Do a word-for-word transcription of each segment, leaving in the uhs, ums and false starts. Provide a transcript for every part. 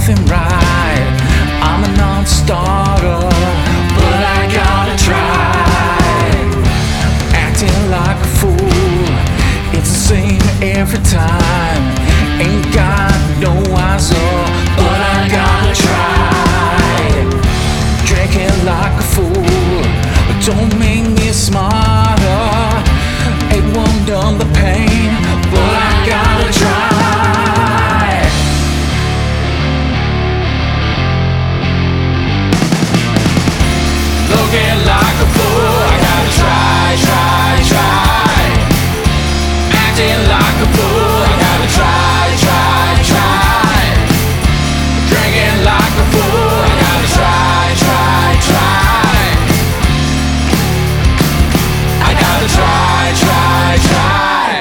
nothing right. I'm a non-starter, but I gotta try. Acting like a fool, it's the same every time. Ain't got no eyes up, but I gotta try. Drinking like a fool, but don't make me smarter. It won't numb the pain, but I gotta try. Looking like a fool, I gotta try, try, try. Acting like a fool, I gotta try, try, try. Drinking like a fool, I gotta try, try, try. I gotta try, try, try.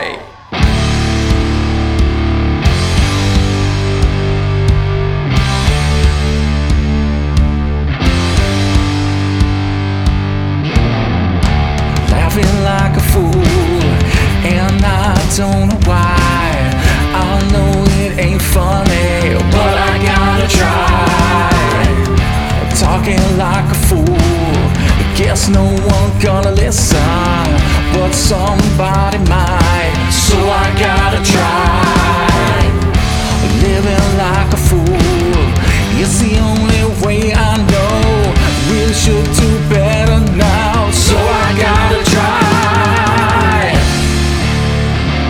Laughing like a fool, and I don't know why. I know it ain't funny, but I gotta try. Talking like a fool, guess no one gonna listen, but somebody might, so I gotta try. Living like a fool is the only way I know. We should do better now, so I gotta try.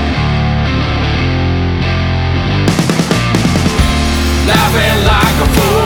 Laughing like a fool.